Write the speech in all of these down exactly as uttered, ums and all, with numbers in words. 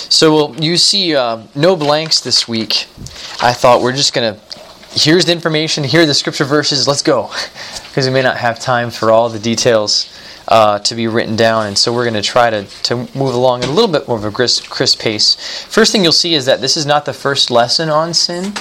So well, you see uh, no blanks this week. I thought we're just going to, here's the information, here are the scripture verses, let's go. Because we may not have time for all the details uh, to be written down. And so we're going to try to, to move along at a little bit more of a crisp, crisp pace. First thing you'll see is that this is not the first lesson on sin.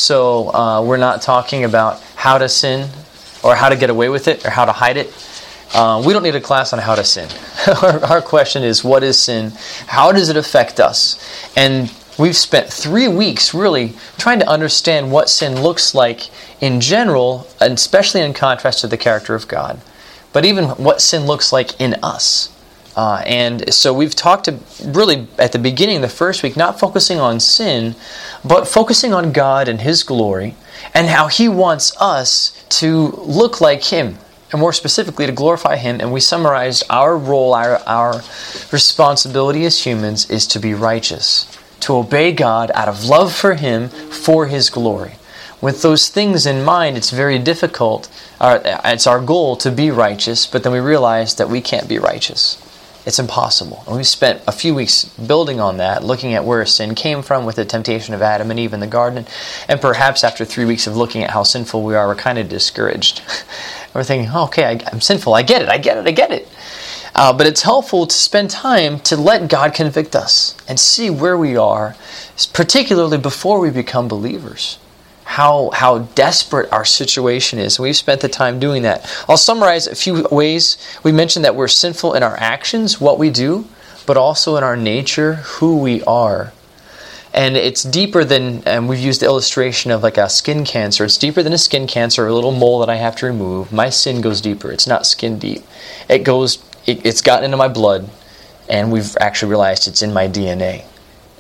So uh, we're not talking about how to sin or how to get away with it or how to hide it. Uh, we don't need a class on how to sin. our, our question is, what is sin? How does it affect us? And we've spent three weeks really trying to understand what sin looks like in general, and especially in contrast to the character of God. But even what sin looks like in us. Uh, and so we've talked to, really at the beginning of the first week, not focusing on sin, but focusing on God and His glory, and how He wants us to look like Him. And more specifically, to glorify Him. And we summarized our role, our, our responsibility as humans is to be righteous. To obey God out of love for Him, for His glory. With those things in mind, it's very difficult. Our, it's our goal to be righteous, but then we realize that we can't be righteous. It's impossible. And we spent a few weeks building on that, looking at where sin came from with the temptation of Adam and Eve in the garden. And perhaps after three weeks of looking at how sinful we are, we're kind of discouraged. We're thinking, oh, okay, I, I'm sinful. I get it. I get it. I get it. Uh, but it's helpful to spend time to let God convict us and see where we are, particularly before we become believers. How how desperate our situation is. We've spent the time doing that. I'll summarize a few ways. We mentioned that we're sinful in our actions, what we do, but also in our nature, who we are. And it's deeper than, and we've used the illustration of like a skin cancer. It's deeper than a skin cancer, a little mole that I have to remove. My sin goes deeper. It's not skin deep. It goes, it, it's gotten into my blood, and we've actually realized it's in my D N A.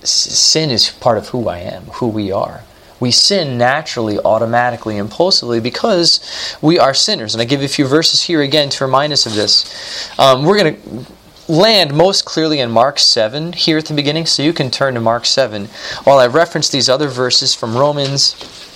Sin is part of who I am, who we are. We sin naturally, automatically, impulsively because we are sinners. And I give you a few verses here again to remind us of this. Um, we're going to land most clearly in Mark seven here at the beginning, so you can turn to Mark seven while I reference these other verses from Romans,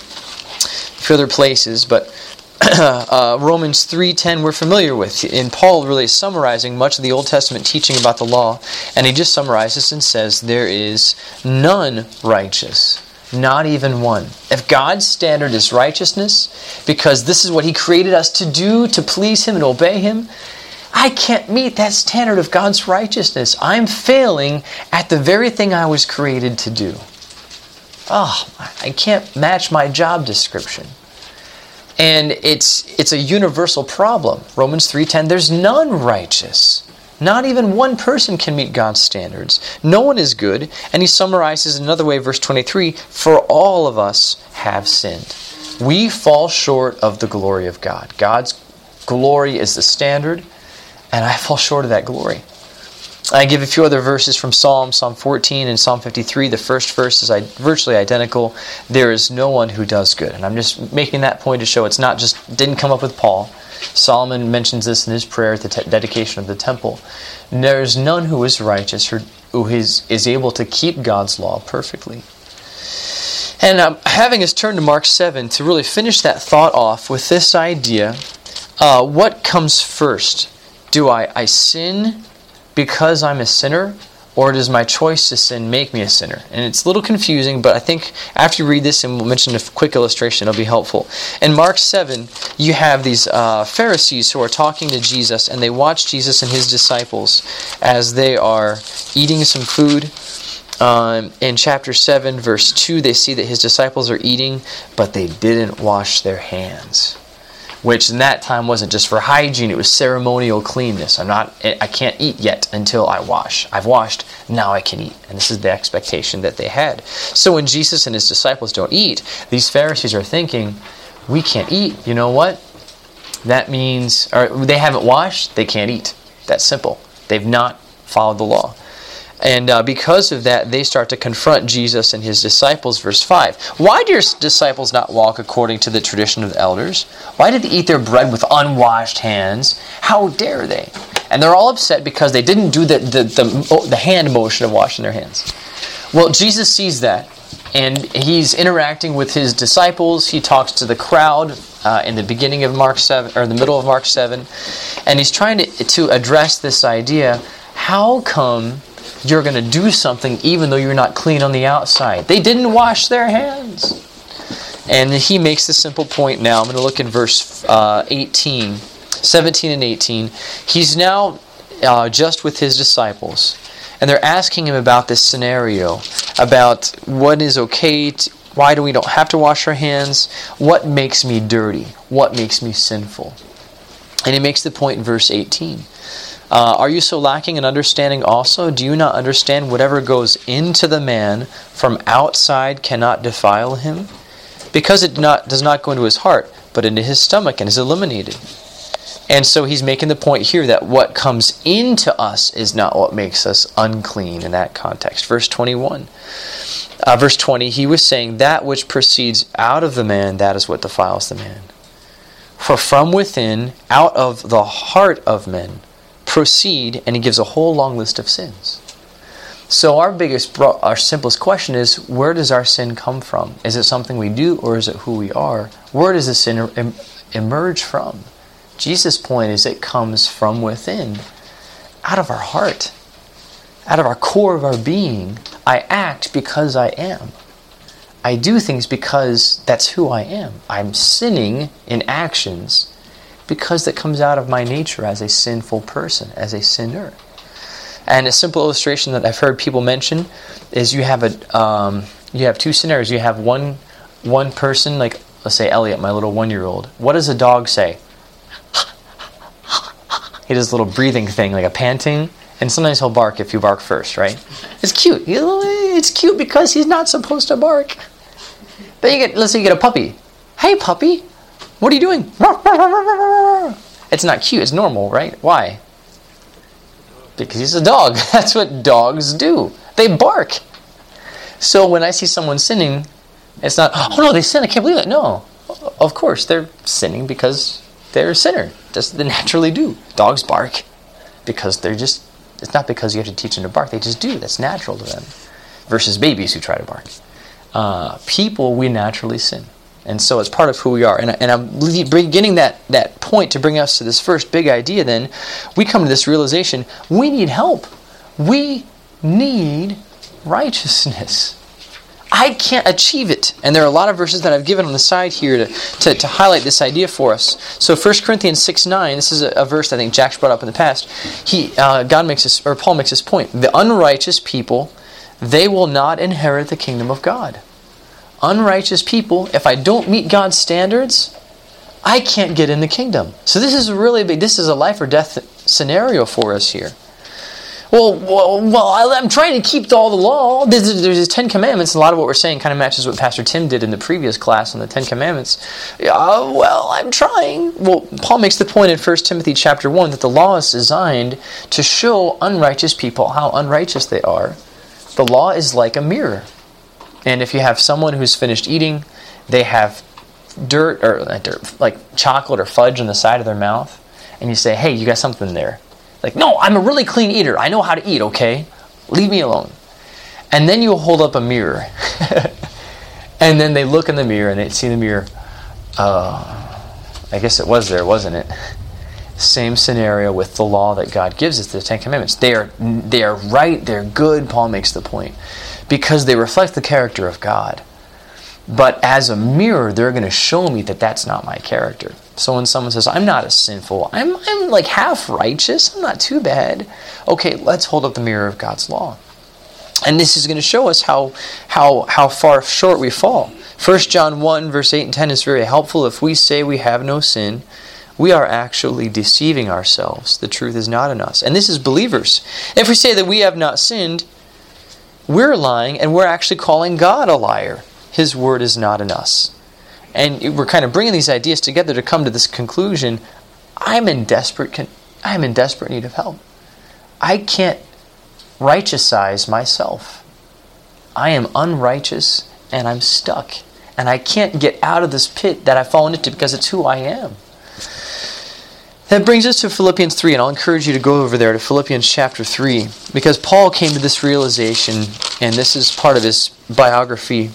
a few other places, but uh, Romans three ten we're familiar with, and Paul really is summarizing much of the Old Testament teaching about the law, and he just summarizes and says, there is none righteous, not even one. If God's standard is righteousness, because this is what He created us to do, to please Him and obey Him, I can't meet that standard of God's righteousness. I'm failing at the very thing I was created to do. Oh, I can't match my job description. And it's it's a universal problem. Romans three ten, there's none righteous. Not even one person can meet God's standards. No one is good. And he summarizes another way, verse twenty-three, for all of us have sinned. We fall short of the glory of God. God's glory is the standard, and I fall short of that glory. I give a few other verses from Psalm, Psalm fourteen and Psalm fifty-three. The first verse is virtually identical. There is no one who does good. And I'm just making that point to show it's not just, didn't come up with Paul. Solomon mentions this in his prayer at the te- dedication of the temple. There is none who is righteous or who is, is able to keep God's law perfectly. And um, having us turn to Mark seven to really finish that thought off with this idea, uh, what comes first? Do I, I sin because I'm a sinner, or does my choice to sin make me a sinner? And it's a little confusing, but I think after you read this, and we'll mention a quick illustration, it'll be helpful. In Mark seven, you have these uh, Pharisees who are talking to Jesus, and they watch Jesus and His disciples as they are eating some food. Um, in chapter seven, verse two, they see that His disciples are eating, but they didn't wash their hands. Which in that time wasn't just for hygiene, it was ceremonial cleanness. I'm not, I can't eat yet until I wash. I've washed, now I can eat. And this is the expectation that they had. So when Jesus and His disciples don't eat, these Pharisees are thinking, we can't eat. You know what? That means, or they haven't washed, they can't eat. That's simple. They've not followed the law. And uh, because of that, they start to confront Jesus and His disciples. Verse five. Why do your disciples not walk according to the tradition of the elders? Why did they eat their bread with unwashed hands? How dare they? And they're all upset because they didn't do the, the, the, the hand motion of washing their hands. Well, Jesus sees that. And He's interacting with His disciples. He talks to the crowd uh, in the beginning of Mark seven, or in the middle of Mark seven. And He's trying to, to address this idea. How come you're going to do something even though you're not clean on the outside. They didn't wash their hands. And he makes the simple point now. I'm going to look in verse uh, eighteen, seventeen and eighteen. He's now uh, just with his disciples. And they're asking him about this scenario, about what is okay, to, why do we don't have to wash our hands, what makes me dirty, what makes me sinful. And he makes the point in verse eighteen. Uh, are you so lacking in understanding also? Do you not understand whatever goes into the man from outside cannot defile him? Because it not, does not go into his heart, but into his stomach and is eliminated. And so he's making the point here that what comes into us is not what makes us unclean in that context. Verse twenty-one. Uh, verse twenty, he was saying, that which proceeds out of the man, that is what defiles the man. For from within, out of the heart of men, proceed, and he gives a whole long list of sins. So our biggest, our simplest question is, where does our sin come from? Is it something we do, or is it who we are? Where does the sin em- emerge from? Jesus' point is it comes from within, out of our heart, out of our core of our being. I act because I am. I do things because that's who I am. I'm sinning in actions because that comes out of my nature as a sinful person, as a sinner. And a simple illustration that I've heard people mention is you have a um, you have two scenarios. You have one one person, like let's say Elliot, my little one-year-old. What does a dog say? He does a little breathing thing, like a panting, and sometimes he'll bark if you bark first, right? It's cute. It's cute because he's not supposed to bark. But you get, let's say you get a puppy. Hey, puppy, what are you doing? It's not cute. It's normal, right? Why? Because he's a dog. That's what dogs do. They bark. So when I see someone sinning, it's not, oh no, they sin. I can't believe it. No, of course they're sinning because they're a sinner. Just they naturally do. Dogs bark because they're just, it's not because you have to teach them to bark. They just do. That's natural to them. Versus babies who try to bark. Uh, people, we naturally sin. And so it's part of who we are. And, and I'm beginning that, that point to bring us to this first big idea then. We come to this realization, we need help. We need righteousness. I can't achieve it. And there are a lot of verses that I've given on the side here to, to, to highlight this idea for us. So First Corinthians six nine, this is a, a verse I think Jack's brought up in the past. He, uh, God makes this, or Paul makes this point. The unrighteous people, they will not inherit the kingdom of God. Unrighteous people, if I don't meet God's standards, I can't get in the kingdom. So this is really big. This is a life or death scenario for us here. Well, well, well I'm trying to keep all the law. There's, there's the Ten Commandments. A lot of what we're saying kind of matches what Pastor Tim did in the previous class on the Ten Commandments. Uh, well, I'm trying. Well, Paul makes the point in First Timothy chapter one that the law is designed to show unrighteous people how unrighteous they are. The law is like a mirror. And if you have someone who's finished eating, they have dirt or not dirt, like chocolate or fudge on the side of their mouth, and you say, hey, you got something there. Like, no, I'm a really clean eater. I know how to eat, okay? Leave me alone. And then you hold up a mirror. And then they look in the mirror and they see the mirror. Uh, I guess it was there, wasn't it? Same scenario with the law that God gives us, the Ten Commandments. They are, they are right, they're good, Paul makes the point, because they reflect the character of God. But as a mirror, they're going to show me that that's not my character. So when someone says, I'm not a sinful, I'm, I'm like half righteous, I'm not too bad. Okay, let's hold up the mirror of God's law. And this is going to show us how, how, how far short we fall. First John one, verse eight and ten is very helpful. If we say we have no sin, we are actually deceiving ourselves. The truth is not in us. And this is believers. If we say that we have not sinned, we're lying, and we're actually calling God a liar. His word is not in us. And we're kind of bringing these ideas together to come to this conclusion. I'm in desperate, I'm in desperate need of help. I can't righteousize myself. I am unrighteous, and I'm stuck. And I can't get out of this pit that I've fallen into because it's who I am. That brings us to Philippians three, and I'll encourage you to go over there to Philippians chapter three, because Paul came to this realization, and this is part of his biography,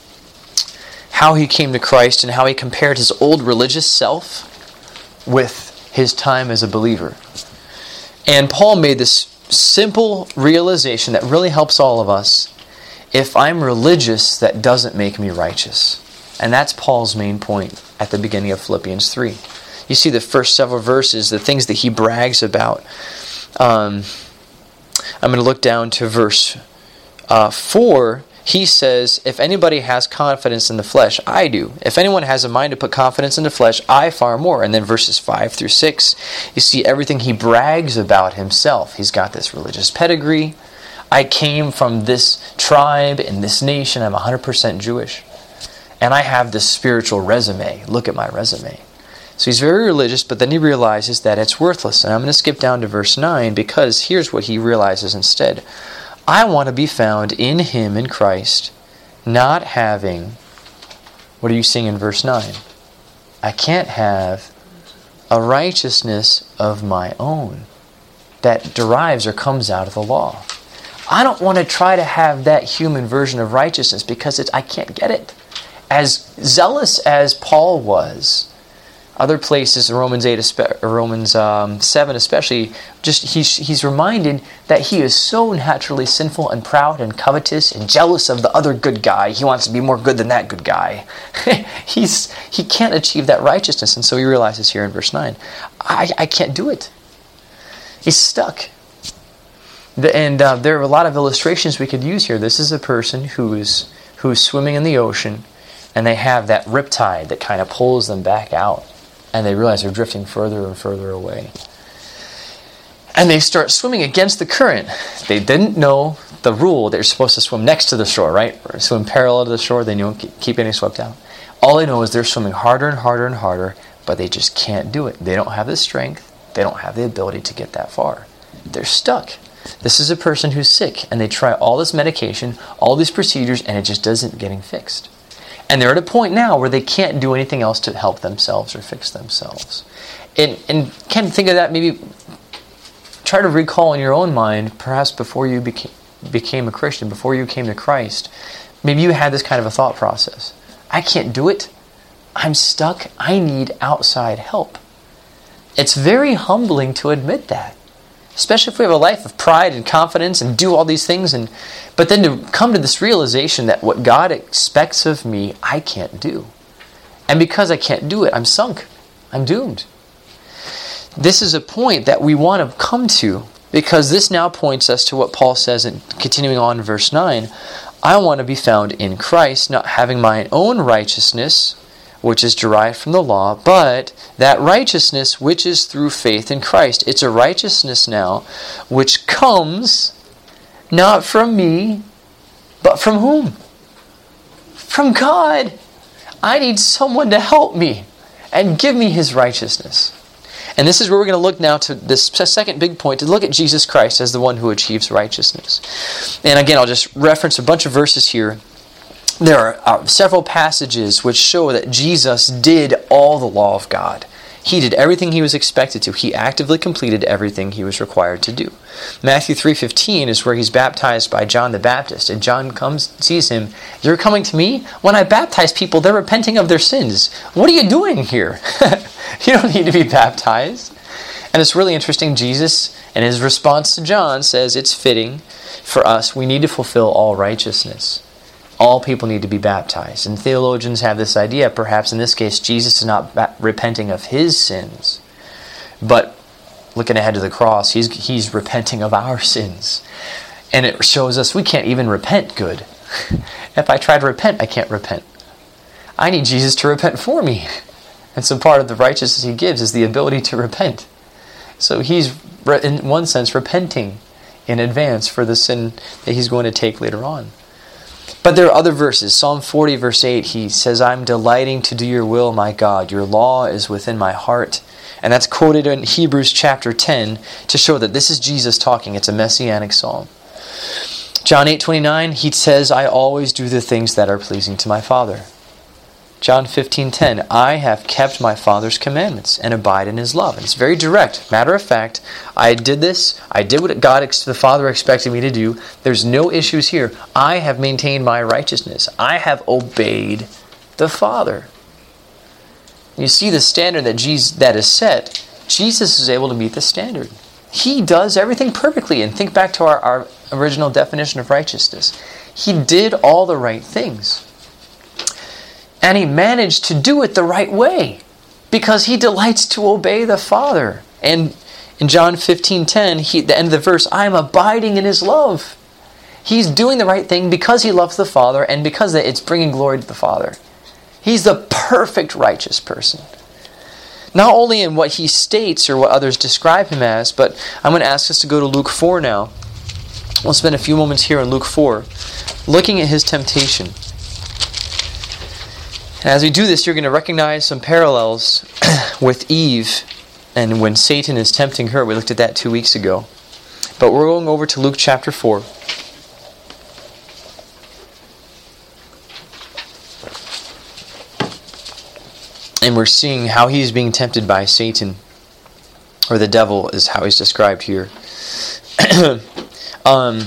how he came to Christ and how he compared his old religious self with his time as a believer. And Paul made this simple realization that really helps all of us. If I'm religious, that doesn't make me righteous. And that's Paul's main point at the beginning of Philippians three. You see the first several verses, the things that he brags about. Um, I'm going to look down to verse uh, four. He says, if anybody has confidence in the flesh, I do. If anyone has a mind to put confidence in the flesh, I far more. And then verses five through six, you see everything he brags about himself. He's got this religious pedigree. I came from this tribe in this nation. I'm one hundred percent Jewish. And I have this spiritual resume. Look at my resume. So he's very religious, but then he realizes that it's worthless. And I'm going to skip down to verse nine, because here's what he realizes instead. I want to be found in Him, in Christ, not having, what are you seeing in verse nine? I can't have a righteousness of my own that derives or comes out of the law. I don't want to try to have that human version of righteousness because it's, I can't get it. As zealous as Paul was, other places, Romans eight, Romans um, seven especially, just he's, he's reminded that he is so naturally sinful and proud and covetous and jealous of the other good guy. He wants to be more good than that good guy. he's He can't achieve that righteousness, and so he realizes here in verse nine, I, I can't do it. He's stuck. The, and uh, there are a lot of illustrations we could use here. This is a person who is who's swimming in the ocean, and they have that riptide that kind of pulls them back out. And they realize they're drifting further and further away. And they start swimming against the current. They didn't know the rule. They're supposed to swim next to the shore, right? Or swim parallel to the shore. They don't keep getting swept out. All they know is they're swimming harder and harder and harder, but they just can't do it. They don't have the strength. They don't have the ability to get that far. They're stuck. This is a person who's sick, and they try all this medication, all these procedures, and it just doesn't getting fixed. And they're at a point now where they can't do anything else to help themselves or fix themselves. And, and kind of think of that, maybe try to recall in your own mind, perhaps before you became, became a Christian, before you came to Christ, maybe you had this kind of a thought process. I can't do it. I'm stuck. I need outside help. It's very humbling to admit that. Especially if we have a life of pride and confidence and do all these things. and But then to come to this realization that what God expects of me, I can't do. And because I can't do it, I'm sunk. I'm doomed. This is a point that we want to come to, because this now points us to what Paul says, in continuing on in verse nine. I want to be found in Christ, not having my own righteousness, which is derived from the law, but that righteousness which is through faith in Christ. It's a righteousness now which comes not from me, but from whom? From God. I need someone to help me and give me His righteousness. And this is where we're going to look now to this second big point, to look at Jesus Christ as the one who achieves righteousness. And again, I'll just reference a bunch of verses here. There are uh, several passages which show that Jesus did all the law of God. He did everything He was expected to. He actively completed everything He was required to do. Matthew three fifteen is where He's baptized by John the Baptist. And John comes, sees Him. You're coming to me? When I baptize people, they're repenting of their sins. What are you doing here? You don't need to be baptized. And it's really interesting. Jesus, in His response to John, says it's fitting for us. We need to fulfill all righteousness. All people need to be baptized. And theologians have this idea, perhaps in this case, Jesus is not ba- repenting of His sins, but looking ahead to the cross, he's, he's repenting of our sins. And it shows us we can't even repent good. If I try to repent, I can't repent. I need Jesus to repent for me. And so part of the righteousness He gives is the ability to repent. So He's, in one sense, repenting in advance for the sin that He's going to take later on. But there are other verses. Psalm forty, verse eight, he says, I'm delighting to do your will, my God. Your law is within my heart. And that's quoted in Hebrews chapter ten to show that this is Jesus talking. It's a messianic psalm. John eight twenty-nine, he says, I always do the things that are pleasing to my Father. John fifteen ten, I have kept my Father's commandments and abide in His love. And it's very direct. Matter of fact, I did this. I did what God, the Father, expected me to do. There's no issues here. I have maintained my righteousness. I have obeyed the Father. You see the standard that Jesus that is set. Jesus is able to meet the standard. He does everything perfectly. And think back to our, our original definition of righteousness. He did all the right things. And he managed to do it the right way because he delights to obey the Father. And in John fifteen ten, he, the end of the verse, I am abiding in his love. He's doing the right thing because he loves the Father and because it's bringing glory to the Father. He's the perfect righteous person. Not only in what he states or what others describe him as, but I'm going to ask us to go to Luke four now. We'll spend a few moments here in Luke four, looking at his temptation. And as we do this, you're going to recognize some parallels with Eve and when Satan is tempting her. We looked at that two weeks ago. But we're going over to Luke chapter four. And we're seeing how he's being tempted by Satan, or the devil is how he's described here. um,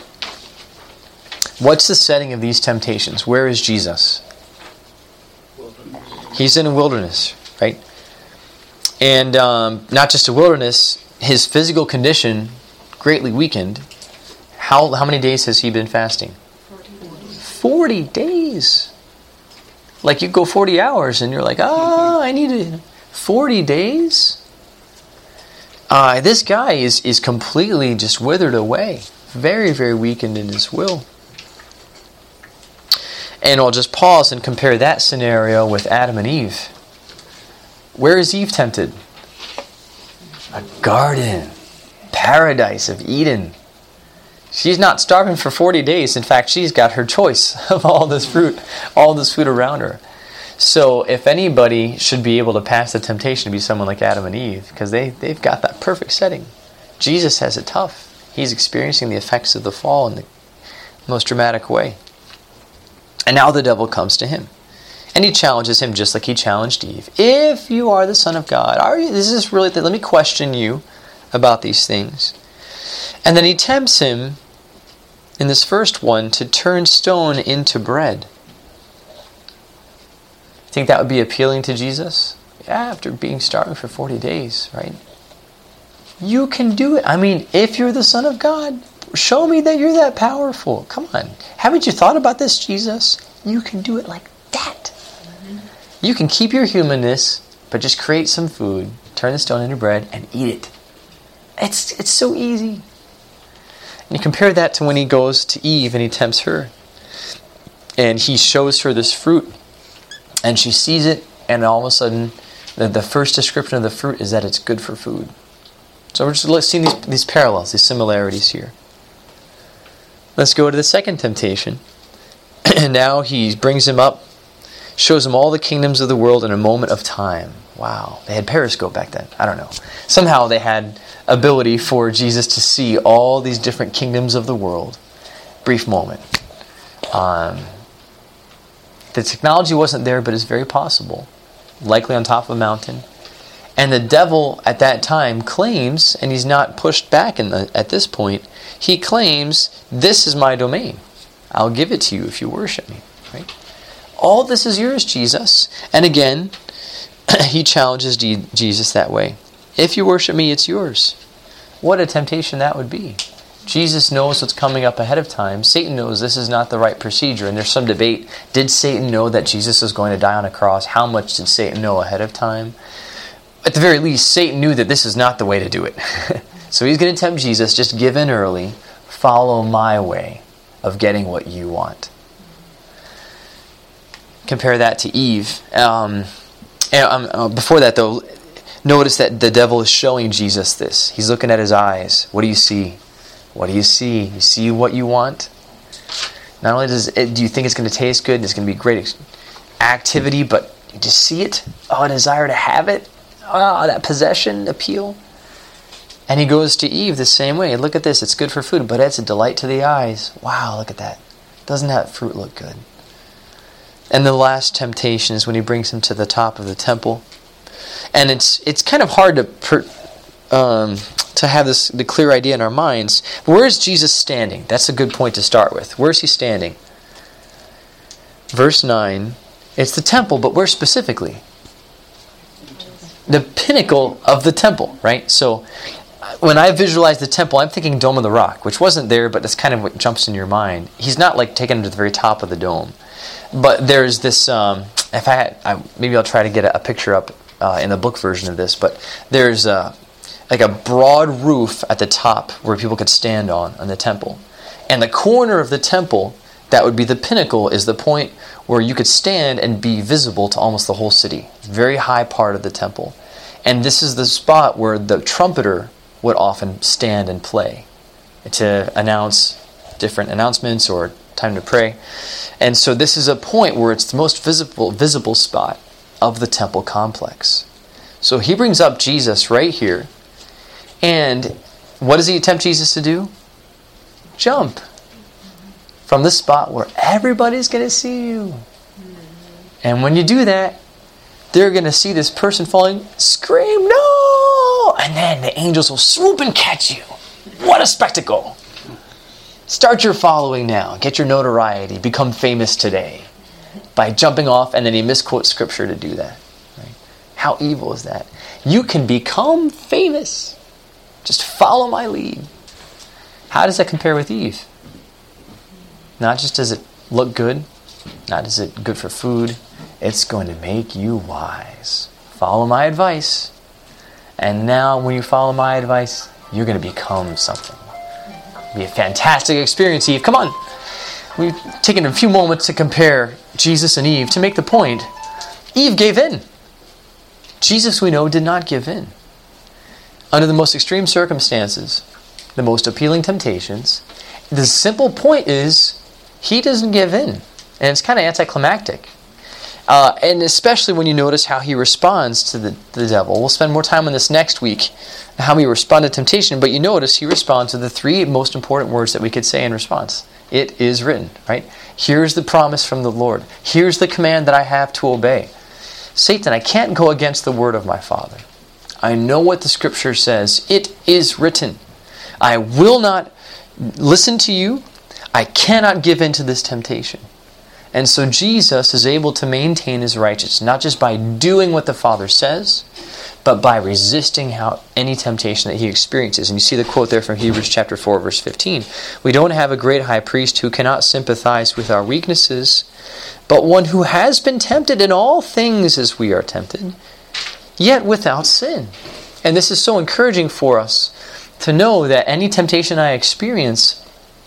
what's the setting of these temptations? Where is Jesus? He's in a wilderness, right? And um, not just a wilderness, his physical condition greatly weakened. How how many days has he been fasting? Forty days. Like you go forty hours and you're like, oh, I need to... forty days? Uh, this guy is, is completely just withered away. Very, very weakened in his will. And I'll just pause and compare that scenario with Adam and Eve. Where is Eve tempted? A garden. Paradise of Eden. She's not starving for forty days. In fact, she's got her choice of all this fruit, all this food around her. So if anybody should be able to pass the temptation to be someone like Adam and Eve, because they, they've got that perfect setting. Jesus has it tough. He's experiencing the effects of the fall in the most dramatic way. And now the devil comes to him. And he challenges him just like he challenged Eve. If you are the Son of God, are you? This is really, let me question you about these things. And then he tempts him in this first one to turn stone into bread. Think that would be appealing to Jesus? Yeah, after being starving for forty days, right? You can do it. I mean, if you're the Son of God, show me that you're that powerful. Come on. Haven't you thought about this, Jesus? You can do it like that. Mm-hmm. You can keep your humanness, but just create some food, turn the stone into bread, and eat it. It's it's so easy. And you compare that to when he goes to Eve and he tempts her. And he shows her this fruit. And she sees it, and all of a sudden, the, the first description of the fruit is that it's good for food. So we're just seeing these, these parallels, these similarities here. Let's go to the second temptation. And now he brings him up, shows him all the kingdoms of the world in a moment of time. Wow. They had Periscope back then. I don't know. Somehow they had ability for Jesus to see all these different kingdoms of the world. Brief moment. Um, the technology wasn't there, but it's very possible. Likely on top of a mountain. And the devil at that time claims, and he's not pushed back in the, at this point, he claims, this is my domain. I'll give it to you if you worship me. Right? All this is yours, Jesus. And again, he challenges D- Jesus that way. If you worship me, it's yours. What a temptation that would be. Jesus knows what's coming up ahead of time. Satan knows this is not the right procedure. And there's some debate. Did Satan know that Jesus is going to die on a cross? How much did Satan know ahead of time? At the very least, Satan knew that this is not the way to do it. So he's going to tempt Jesus, just give in early. Follow my way of getting what you want. Compare that to Eve. Um, and, um, uh, before that, though, notice that the devil is showing Jesus this. He's looking at his eyes. What do you see? What do you see? You see what you want? Not only does it, do you think it's going to taste good, and it's going to be great activity, but you just see it. Oh, a desire to have it. Oh, that possession appeal. And he goes to Eve the same way. Look at this. It's good for food, but it's a delight to the eyes. Wow, look at that. Doesn't that fruit look good? And the last temptation is when he brings him to the top of the temple. And it's it's kind of hard to per, um, to have this the clear idea in our minds. Where is Jesus standing? That's a good point to start with. Where is he standing? Verse nine. It's the temple, but where specifically? The pinnacle of the temple, right? So when I visualize the temple, I'm thinking Dome of the Rock, which wasn't there, but that's kind of what jumps in your mind. He's not like taken to the very top of the dome. But there's this, um, if I, had, I maybe I'll try to get a, a picture up uh, in the book version of this, but there's a, like a broad roof at the top where people could stand on, on the temple. And the corner of the temple, that would be the pinnacle, is the point where you could stand and be visible to almost the whole city. Very high part of the temple. And this is the spot where the trumpeter would often stand and play to announce different announcements or time to pray. And so this is a point where it's the most visible visible spot of the temple complex. So he brings up Jesus right here. And what does he attempt Jesus to do? Jump from the spot where everybody's going to see you. And when you do that, they're going to see this person falling, scream, no! And then the angels will swoop and catch you. What a spectacle! Start your following now. Get your notoriety. Become famous today by jumping off, and then he misquotes scripture to do that. Right? How evil is that? You can become famous. Just follow my lead. How does that compare with Eve? Not just does it look good, not is it good for food, it's going to make you wise. Follow my advice. And now when you follow my advice, you're going to become something. It'll be a fantastic experience, Eve. Come on. We've taken a few moments to compare Jesus and Eve to make the point. Eve gave in. Jesus, we know, did not give in. Under the most extreme circumstances, the most appealing temptations, the simple point is he doesn't give in. And it's kind of anticlimactic. Uh, and especially when you notice how he responds to the, the devil. We'll spend more time on this next week, how he responded to temptation. But you notice he responds to the three most important words that we could say in response. It is written, right? Here's the promise from the Lord. Here's the command that I have to obey. Satan, I can't go against the word of my Father. I know what the Scripture says. It is written. I will not listen to you. I cannot give in to this temptation. And so Jesus is able to maintain his righteousness, not just by doing what the Father says, but by resisting how any temptation that he experiences. And you see the quote there from Hebrews chapter four, verse fifteen. We don't have a great high priest who cannot sympathize with our weaknesses, but one who has been tempted in all things as we are tempted, yet without sin. And this is so encouraging for us to know that any temptation I experience,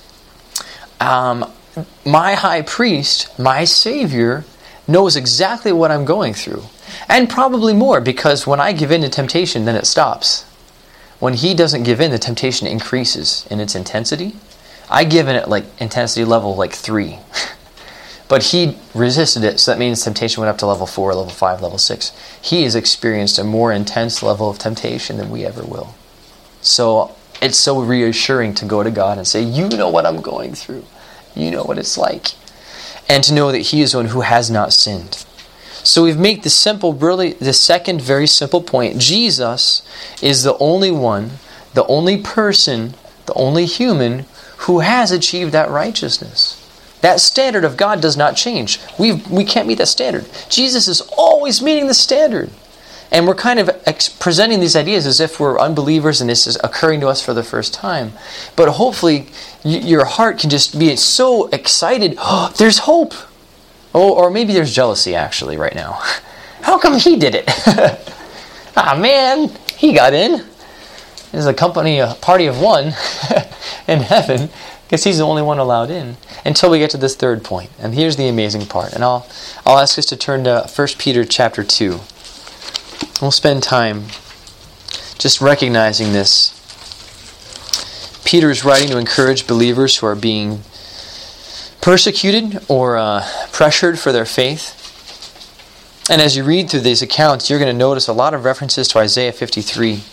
um, my high priest, my Savior, knows exactly what I'm going through. And probably more, because when I give in to temptation, then it stops. When he doesn't give in, the temptation increases in its intensity. I give in at like intensity level like three. But he resisted it, so that means temptation went up to level four, level five, level six. He has experienced a more intense level of temptation than we ever will. So it's so reassuring to go to God and say, you know what I'm going through. You know what it's like. And to know that he is one who has not sinned. So we've made the simple, really, the second very simple point. Jesus is the only one, the only person, the only human who has achieved that righteousness. That standard of God does not change. We we can't meet that standard. Jesus is always meeting the standard. And we're kind of ex- presenting these ideas as if we're unbelievers and this is occurring to us for the first time. But hopefully y- your heart can just be so excited. Oh, there's hope. Oh, or maybe there's jealousy actually right now. How come he did it? Ah, man, he got in. There's a company, a party of one in heaven because he's the only one allowed in. Until we get to this third point. And here's the amazing part. And I'll I'll ask us to turn to First Peter chapter two. We'll spend time just recognizing this. Peter is writing to encourage believers who are being persecuted or uh, pressured for their faith. And as you read through these accounts, you're going to notice a lot of references to Isaiah fifty-three.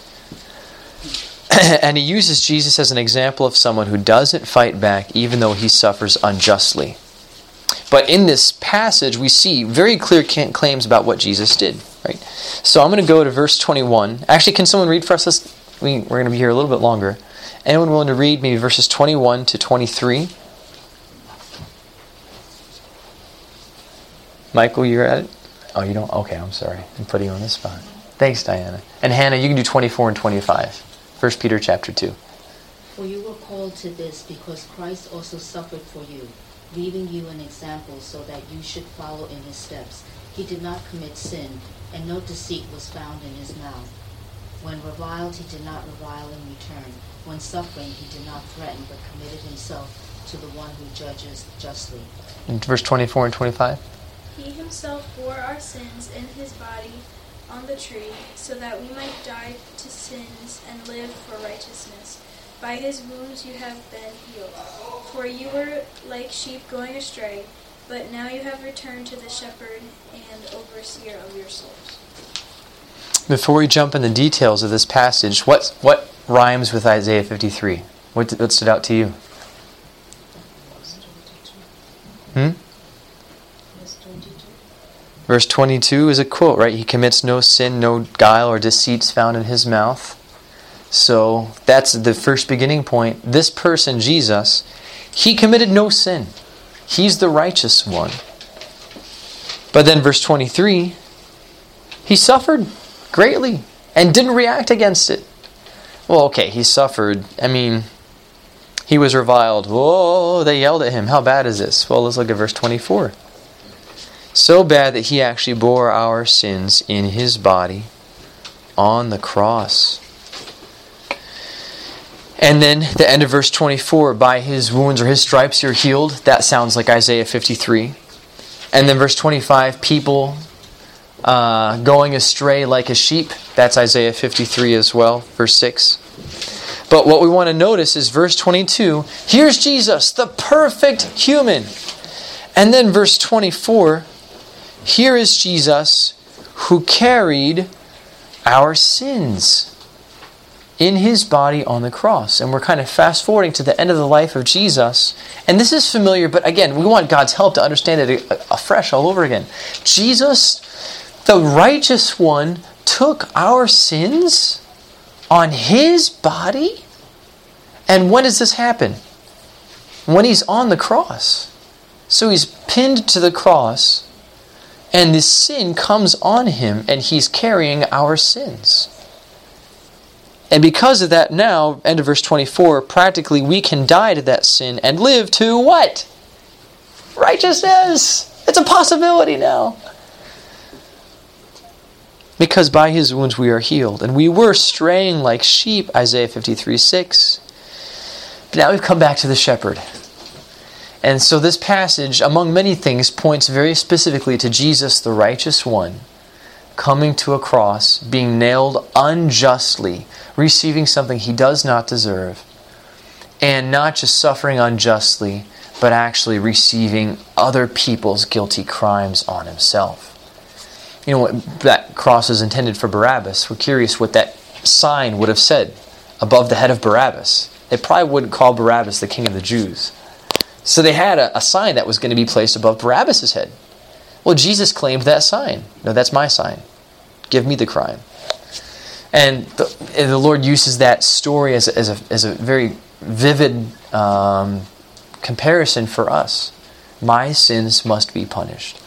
And he uses Jesus as an example of someone who doesn't fight back even though he suffers unjustly. But in this passage, we see very clear claims about what Jesus did. Right? So I'm going to go to verse twenty-one. Actually, can someone read for us? Let's, we, we're going to be here a little bit longer. Anyone willing to read maybe verses twenty-one to twenty-three? Michael, you're at it? Oh, you don't? Okay, I'm sorry. I'm putting you on the spot. Thanks, Diana. And Hannah, you can do twenty-four and twenty-five. First Peter chapter two. For you were called to this because Christ also suffered for you, leaving you an example so that you should follow in his steps. He did not commit sin, and no deceit was found in his mouth. When reviled, he did not revile in return. When suffering, he did not threaten, but committed himself to the one who judges justly. In verse twenty-four and twenty-five. He himself bore our sins in his body on the tree, so that we might die to sins and live for righteousness. By his wounds you have been healed. For you were like sheep going astray, but now you have returned to the shepherd and overseer of your souls. Before we jump in the details of this passage, what what rhymes with Isaiah fifty-three? What, what stood out to you? Hmm? Verse twenty-two is a quote, right? He commits no sin, no guile or deceits found in his mouth. So that's the first beginning point. This person, Jesus, he committed no sin. He's the righteous one. But then verse twenty-three, he suffered greatly and didn't react against it. Well, okay, he suffered. I mean, he was reviled. Whoa, they yelled at him. How bad is this? Well, let's look at verse twenty-four. So bad that he actually bore our sins in his body on the cross. And then the end of verse twenty-four, by his wounds or his stripes you're healed. That sounds like Isaiah fifty-three. And then verse twenty-five, people uh, going astray like a sheep. That's Isaiah fifty-three as well, verse six. But what we want to notice is verse twenty-two. Here's Jesus, the perfect human. And then verse twenty-four, here is Jesus who carried our sins in his body on the cross. And we're kind of fast forwarding to the end of the life of Jesus. And this is familiar, but again, we want God's help to understand it afresh all over again. Jesus, the righteous one, took our sins on his body? And when does this happen? When he's on the cross. So he's pinned to the cross, and this sin comes on him, and he's carrying our sins. And because of that now, end of verse twenty-four, practically we can die to that sin and live to what? Righteousness! It's a possibility now. Because by his wounds we are healed. And we were straying like sheep, Isaiah fifty-three six. But now we've come back to the shepherd. And so this passage, among many things, points very specifically to Jesus, the righteous one, coming to a cross, being nailed unjustly, receiving something he does not deserve, and not just suffering unjustly, but actually receiving other people's guilty crimes on himself. You know what, that cross is intended for Barabbas. We're curious what that sign would have said above the head of Barabbas. They probably wouldn't call Barabbas the king of the Jews. So they had a, a sign that was going to be placed above Barabbas' head. Well, Jesus claimed that sign. No, that's my sign. Give me the crime. And the, and the Lord uses that story as a, as a, as a very vivid um, comparison for us. My sins must be punished.